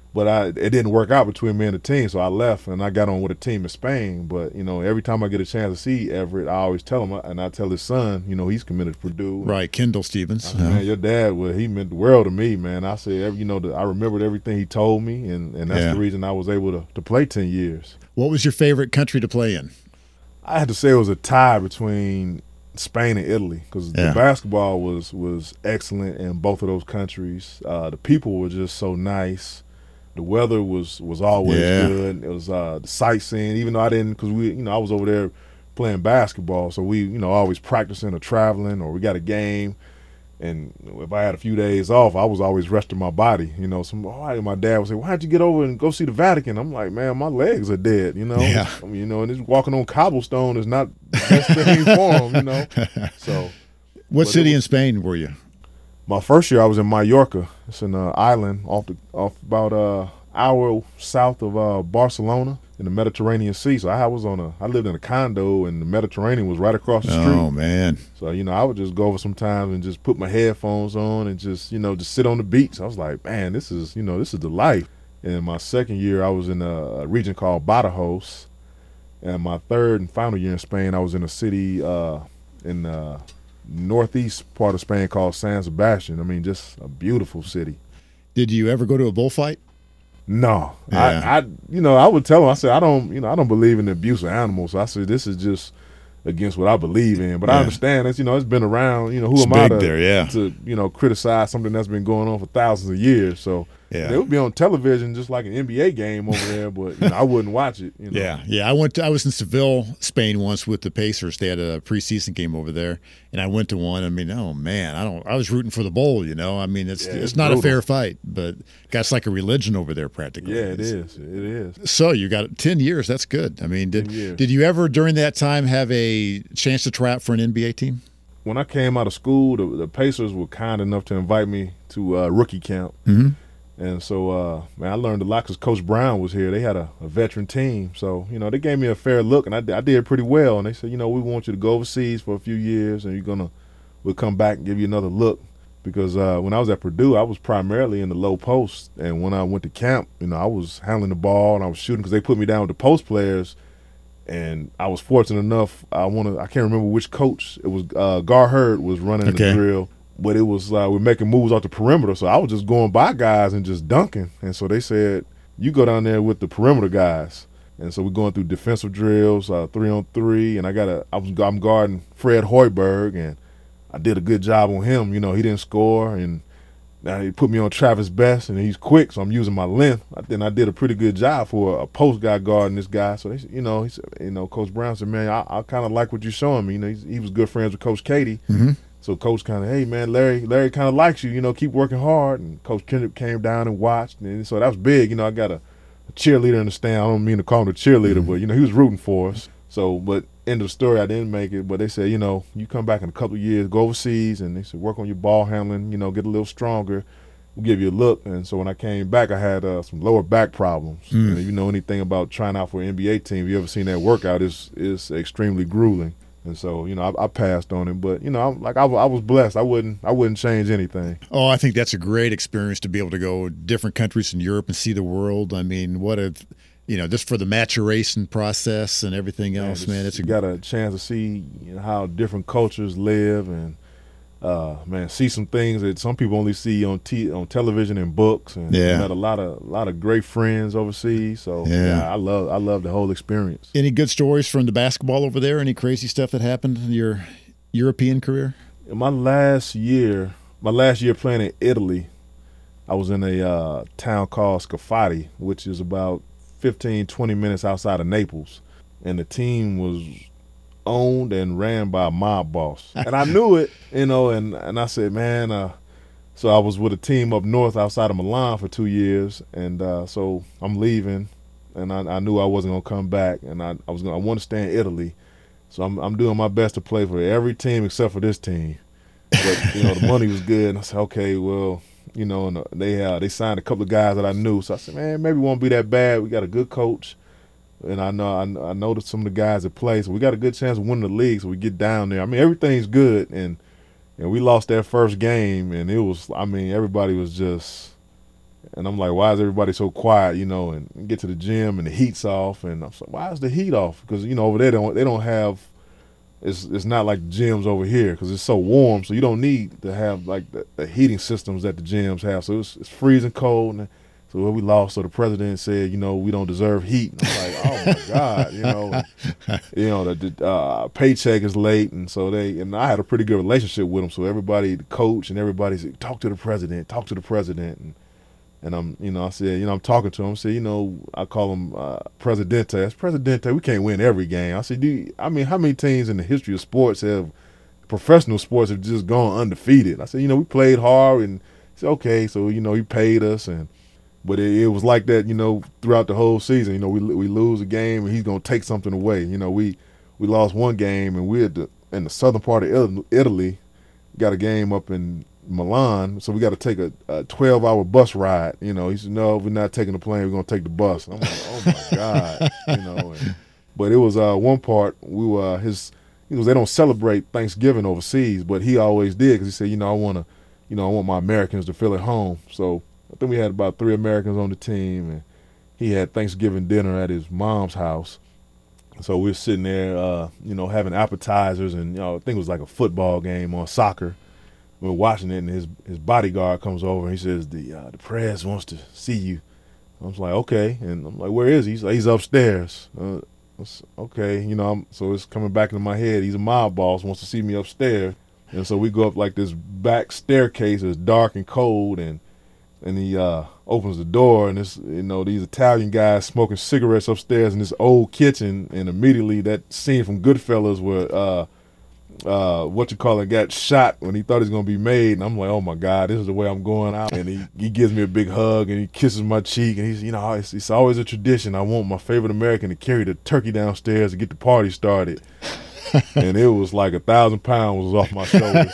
But I it didn't work out between me and the team, so I left and I got on with a team in Spain. But you know, every time I get a chance to see Everett, I always tell him, and I tell his son, you know, he's committed to Purdue. Right, Kendall Stevens. I said, man, your dad, well, he meant the world to me, man. I said, you know, the, I remembered everything he told me, and, and that's yeah. the reason I was able to, to play ten years. What was your favorite country to play in? I had to say it was a tie between Spain and Italy because yeah. the basketball was was excellent in both of those countries. Uh, the people were just so nice. The weather was was always yeah. good. It was uh, the sightseeing, even though I didn't, because we, you know, I was over there playing basketball, so we, you know, always practicing or traveling, or we got a game, and if I had a few days off, I was always resting my body. You know, some oh, my dad would say, "Why'd you get over and go see the Vatican?" I'm like, "Man, my legs are dead." You know, yeah. I mean, you know, and just walking on cobblestone is not the best thing for them. You know, so. What city was, in Spain were you? My first year, I was in Mallorca. It's an uh, island off the off about uh hour south of uh, Barcelona in the Mediterranean Sea. So I was on a I lived in a condo, and the Mediterranean was right across the street. Oh man! So you know, I would just go over sometimes and just put my headphones on and just you know just sit on the beach. I was like, man, this is you know this is the life. And my second year, I was in a region called Badajoz, and my third and final year in Spain, I was in a city uh, in uh, northeast part of Spain called San Sebastian. I mean, just a beautiful city. Did you ever go to a bullfight? No, yeah. I, I, you know, I would tell him. I said, I don't, you know, I don't believe in the abuse of animals. So I said, this is just against what I believe in. But yeah. I understand that, you know, it's been around. You know, who it's am I to, there, yeah. to, you know, criticize something that's been going on for thousands of years? So yeah. it would be on television just like an N B A game over there, but you know, I wouldn't watch it. You know? Yeah, yeah. I went. To, I was in Seville, Spain once with the Pacers. They had a preseason game over there, and I went to one. I mean, oh man, I don't. I was rooting for the bowl. You know, I mean, it's yeah, it's, it's not brutal. a fair fight, but it's like a religion over there practically. Yeah, it is. It is. So you got ten years. That's good. I mean, did did you ever during that time have a chance to try out for an N B A team? When I came out of school, the, the Pacers were kind enough to invite me to uh, rookie camp. Mm-hmm. And so, uh, man, I learned a lot because Coach Brown was here. They had a, a veteran team. So, you know, they gave me a fair look, and I, I did pretty well. And they said, you know, we want you to go overseas for a few years, and you're going to we'll come back and give you another look. Because uh, when I was at Purdue, I was primarily in the low post. And when I went to camp, you know, I was handling the ball, and I was shooting because they put me down with the post players. And I was fortunate enough, I want to I can't remember which coach. It was uh, Gar Hurd was running okay. the drill. But it was uh, we're making moves off the perimeter, so I was just going by guys and just dunking. And so they said, you go down there with the perimeter guys. And so we're going through defensive drills, uh, three on three, and I got a I was I'm guarding Fred Hoiberg, and I did a good job on him. You know, he didn't score, and now he put me on Travis Best, and he's quick, so I'm using my length. I think I did a pretty good job for a post guy guarding this guy. So they, you know, he said, you know, Coach Brown said, man, I, I kind of like what you're showing me. You know, he's, he was good friends with Coach Katie. Mm-hmm. So Coach kind of, hey, man, Larry Larry kind of likes you, you know, keep working hard. And Coach Kendrick came down and watched. And so that was big. You know, I got a, a cheerleader in the stand. I don't mean to call him a cheerleader, mm-hmm. but, you know, he was rooting for us. So, but end of the story, I didn't make it. But they said, you know, you come back in a couple of years, go overseas. And they said, work on your ball handling, you know, get a little stronger. We'll give you a look. And so when I came back, I had uh, some lower back problems. Mm. And if you know anything about trying out for an N B A team, if you ever seen that workout, it's, it's extremely grueling. And so, you know, I, I passed on it, but you know, I'm, like I, I was blessed. I wouldn't, I wouldn't change anything. Oh, I think that's a great experience to be able to go different countries in Europe and see the world. I mean, what a, you know, just for the maturation process and everything else, man. man it's you a, got a chance to see you know, how different cultures live, and uh, man, see some things that some people only see on t- on television and books. And yeah, met a lot of a lot of great friends overseas. So yeah. yeah, I love I love the whole experience. Any good stories from the basketball over there? Any crazy stuff that happened in your European career? In my last year, my last year playing in Italy, I was in a uh, town called Scafati, which is about fifteen, twenty minutes outside of Naples, and the team was owned and ran by a mob boss. And I knew it, you know, and, and I said, man, uh, so I was with a team up north outside of Milan for two years, and uh, so I'm leaving, and I, I knew I wasn't going to come back, and I, I was gonna, I want to stay in Italy, so I'm, I'm doing my best to play for every team except for this team. But, you know, the money was good, and I said, okay, well, you know, and they uh, they signed a couple of guys that I knew, so I said, man, maybe it won't be that bad. We got a good coach. And I know I, I noticed some of the guys that play, so we got a good chance of winning the league. So we get down there. I mean, everything's good, and and we lost that first game, and it was. I mean, everybody was just And I'm like, why is everybody so quiet, you know, and get to the gym and the heat's off. And I'm like, why is the heat off? Because, you know, over there, they don't, they don't have, it's it's not like the gyms over here because it's so warm. So you don't need to have like the, the heating systems that the gyms have. So it's, it's freezing cold. And so we lost. So the president said, you know, we don't deserve heat. And I'm like, oh my God, you know, and, you know, the, the uh, paycheck is late. And so they, and I had a pretty good relationship with them. So everybody, the coach and everybody said, talk to the president, talk to the president. And, And I'm, you know, I said, you know, I'm talking to him. I said, you know, I call him uh, Presidente. It's Presidente. We can't win every game. I said, do you, I mean, how many teams in the history of sports have, professional sports have just gone undefeated? I said, you know, we played hard, and he said, okay, so you know, he paid us, and but it, it was like that, you know, throughout the whole season. You know, we we lose a game, and he's gonna take something away. You know, we we lost one game, and we're the, in the southern part of Italy, got a game up in Milan, so we got to take a, a twelve hour bus ride. You know, he said, no, we're not taking the plane, we're going to take the bus. And I'm like, oh my God, you know. And, but it was uh, one part, we were, uh, his, he was, they don't celebrate Thanksgiving overseas, but he always did because he said, you know, I want to, you know, I want my Americans to feel at home. So I think we had about three Americans on the team, and he had Thanksgiving dinner at his mom's house. So we were sitting there, uh, you know, having appetizers, and, you know, I think it was like a football game on soccer. We were watching it, and his his bodyguard comes over, and he says, the uh, the press wants to see you. I was like, okay. And I'm like, where is he? He's like, he's upstairs. Uh, okay, you know, I'm, so it's coming back into my head. He's a mob boss, wants to see me upstairs. And so we go up like this back staircase. It's dark and cold, and and he uh, opens the door, and it's, you know, these Italian guys smoking cigarettes upstairs in this old kitchen. And immediately that scene from Goodfellas where uh, uh, what you call it got shot when he thought he was gonna be made, and I'm like, oh my God, this is the way I'm going out. And he, he gives me a big hug, and he kisses my cheek, and he's, you know, it's, it's always a tradition. I want my favorite American to carry the turkey downstairs to get the party started. And it was like a thousand pounds was off my shoulders.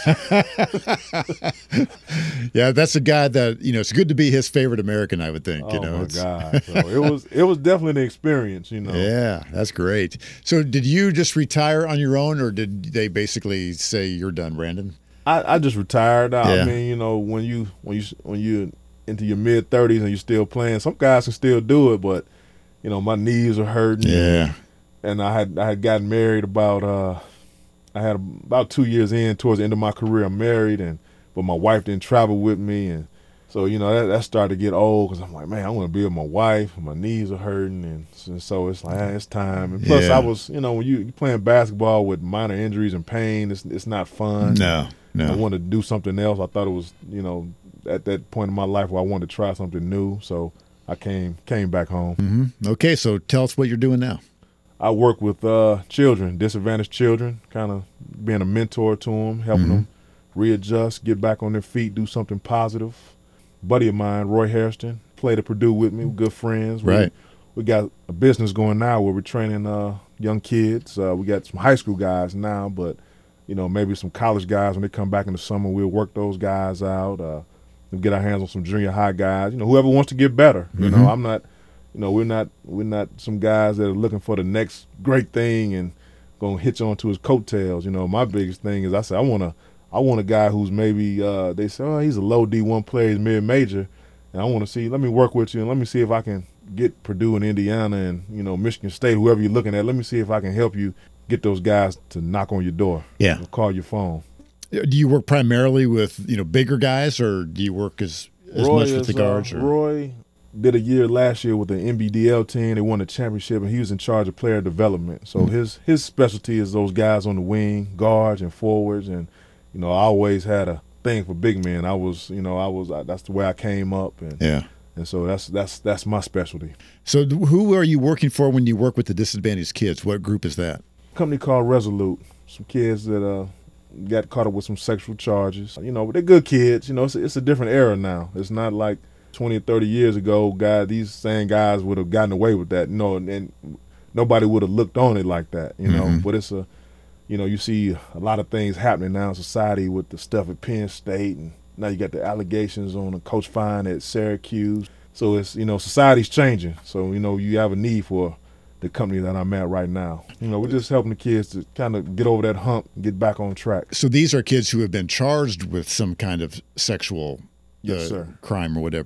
Yeah, that's a guy that, you know, it's good to be his favorite American, I would think. Oh you know, my it's... God! So it was it was definitely an experience, you know. Yeah, that's great. So did you just retire on your own, or did they basically say you're done, Brandon? I, I just retired. I, Yeah. I mean, you know, when you when you when you into your mid thirties and you're still playing, some guys can still do it, but you know, my knees are hurting. Yeah. And I had I had gotten married about uh, I had about two years in towards the end of my career. I'm married, and but my wife didn't travel with me, and so you know that, that started to get old because I'm like, man, I want to be with my wife. And my knees are hurting, and, and so it's like, ah, it's time. And plus, Yeah. I was, you know, when you you playing basketball with minor injuries and pain, it's it's not fun. No, no. I wanted to do something else. I thought it was, you know, at that point in my life where I wanted to try something new. So I came came back home. Mm-hmm. Okay, so tell us what you're doing now. I work with uh, children, disadvantaged children, kind of being a mentor to them, helping Mhm. them readjust, get back on their feet, do something positive. Buddy of mine, Roy Hairston, played at Purdue with me. We're good friends. We, Right. We got a business going now where we're training uh, young kids. Uh, we got some high school guys now, but you know, maybe some college guys when they come back in the summer, we'll work those guys out. Uh, we'll get our hands on some junior high guys. You know, whoever wants to get better. You Mhm. know, I'm not. You know, we're not we're not some guys that are looking for the next great thing and gonna hitch on to his coattails. You know, my biggest thing is I say I want to I want a guy who's maybe uh, they say, oh, he's a low D one player, he's mid major, and I want to see. Let me work with you and let me see if I can get Purdue and Indiana and you know Michigan State, whoever you're looking at. Let me see if I can help you get those guys to knock on your door. Yeah. Or call your phone. Do you work primarily with, you know, bigger guys, or do you work as as Roy much with is, the guards? Uh, or? Roy did a year last year with the N B D L team. They won the championship, and he was in charge of player development. So Mm-hmm. his his specialty is those guys on the wing, guards and forwards. And you know, I always had a thing for big men. I was, you know, I was I, that's the way I came up, and Yeah. and so that's that's that's my specialty. So who are you working for when you work with the disadvantaged kids? What group is that? Company called Resolute. Some kids that uh got caught up with some sexual charges. You know, but they're good kids. You know, it's a, it's a different era now. It's not like twenty or thirty years ago, guys, these same guys would have gotten away with that, you know, and, and nobody would have looked on it like that, you know. Mhm. But it's a, you know, you see a lot of things happening now in society with the stuff at Penn State, and now you got the allegations on a Coach Fine at Syracuse. So it's, you know, society's changing. So, you know, you have a need for the company that I'm at right now. You know, we're just helping the kids to kind of get over that hump and get back on track. So these are kids who have been charged with some kind of sexual Yes, uh, sir. crime or whatever.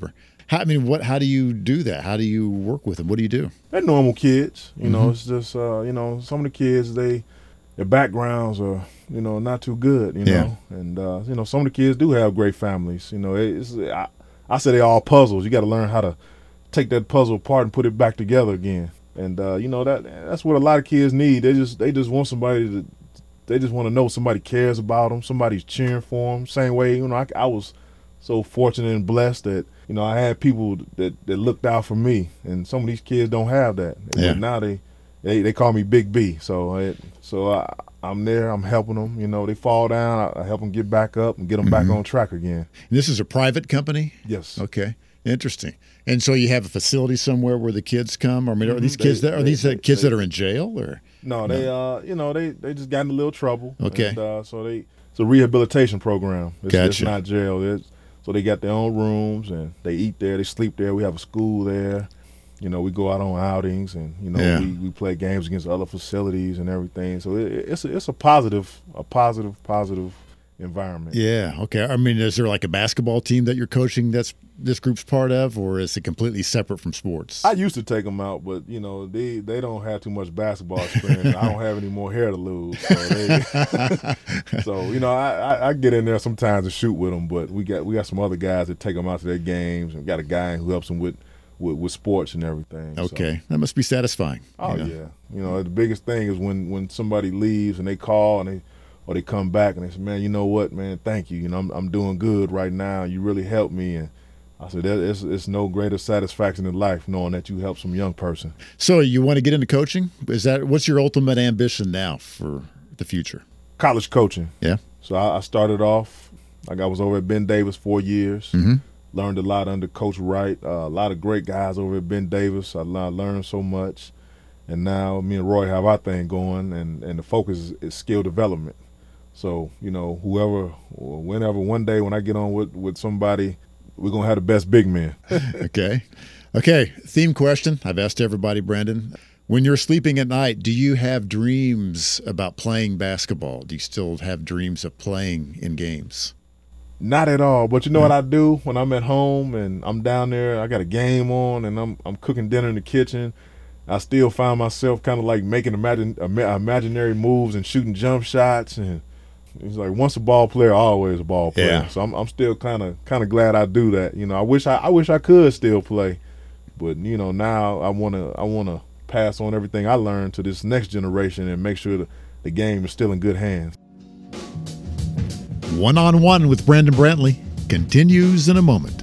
How, I mean, what? How do you do that? How do you work with them? What do you do? They're normal kids. You Mm-hmm. know, it's just, uh, you know, some of the kids, they their backgrounds are, you know, not too good, you Yeah. know. And, uh, you know, some of the kids do have great families. You know, it's, I, I say they're all puzzles. You got to learn how to take that puzzle apart and put it back together again. And, uh, you know, that that's what a lot of kids need. They just they just want somebody to, they just want to know somebody cares about them, somebody's cheering for them. Same way, you know, I, I was so fortunate and blessed that, you know, I had people that, that looked out for me. And some of these kids don't have that. Yeah. But now they, they, they call me Big B. So it, so I, I'm there. I'm helping them. You know, they fall down. I, I help them get back up and get them Mm-hmm. back on track again. And this is a private company? Yes. Okay. Interesting. And so you have a facility somewhere where the kids come? Or I mean, are these Mhm. kids They- that are they- these uh, they- kids they- that are in jail or? No, they uh, you know, they, they just got in a little trouble. Okay. And, uh, so they it's a rehabilitation program. It's, it's Gotcha. not jail. It's, so they got their own rooms and they eat there. They sleep there. We have a school there. You know, we go out on outings and you know Yeah. we, we play games against other facilities and everything. So it, it's a, it's a positive, a positive, positive environment. Yeah. Okay. I mean, is there like a basketball team that you're coaching that's this group's part of, or is it completely separate from sports? I used to take them out, but you know they, they don't have too much basketball experience. I don't have any more hair to lose, so, they, so you know I, I, I get in there sometimes to shoot with them. But we got we got some other guys that take them out to their games, and we got a guy who helps them with, with, with sports and everything. so. Okay. That must be satisfying. Oh you know? yeah, you know the biggest thing is when, when somebody leaves and they call and they or they come back and they say, man, you know what, man, thank you. You know I'm I'm doing good right now. You really helped me and. I said, it's, it's no greater satisfaction in life knowing that you helped some young person. So you want to get into coaching? Is that what's your ultimate ambition now for the future? College coaching. Yeah. So I, I started off, like I was over at Ben Davis four years. Mm-hmm. Learned a lot under Coach Wright. Uh, a lot of great guys over at Ben Davis. I, I learned so much. And now me and Roy have our thing going, and, and the focus is, is skill development. So, you know, whoever, or whenever, one day when I get on with, with somebody, we're going to have the best big men. Okay. Okay. Theme question. I've asked everybody, Brandon. When you're sleeping at night, do you have dreams about playing basketball? Do you still have dreams of playing in games? Not at all. But you know what I do when I'm at home and I'm down there, I got a game on and I'm I'm cooking dinner in the kitchen. I still find myself kind of like making imagine, ima- imaginary moves and shooting jump shots, and it's like once a ball player, always a ball player. Yeah. So I'm I'm still kind of kind of glad I do that. You know, I wish I I wish I could still play, but you know now I wanna I wanna pass on everything I learned to this next generation and make sure the, the game is still in good hands. One-on-one with Brandon Brantley continues in a moment.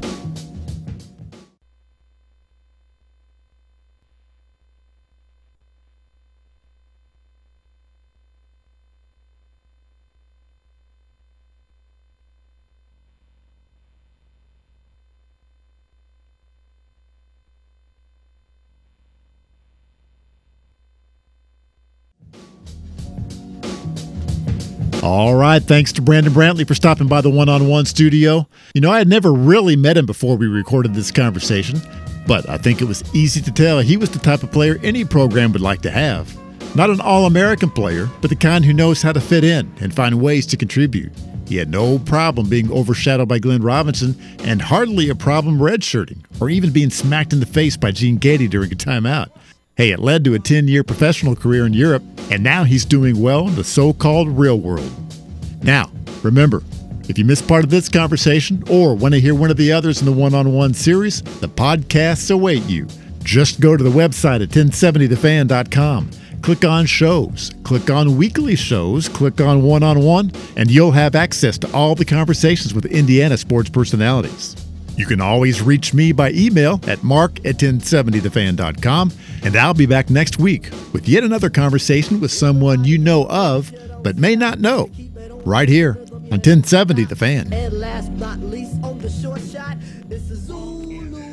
All right. Thanks to Brandon Brantley for stopping by the One-on-One studio. You know, I had never really met him before we recorded this conversation, but I think it was easy to tell he was the type of player any program would like to have. Not an All-American player, but the kind who knows how to fit in and find ways to contribute. He had no problem being overshadowed by Glenn Robinson and hardly a problem redshirting or even being smacked in the face by Gene Gady during a timeout. Hey, it led to a ten-year professional career in Europe, and now he's doing well in the so-called real world. Now, remember, if you missed part of this conversation or want to hear one of the others in the One-on-One series, the podcasts await you. Just go to the website at ten seventy the fan dot com. Click on shows, click on weekly shows, click on One-on-One, and you'll have access to all the conversations with Indiana sports personalities. You can always reach me by email at mark at ten seventy the fan dot com, and I'll be back next week with yet another conversation with someone you know of but may not know, right here on ten seventy The Fan. And last not least on the short shot, this is Zulu.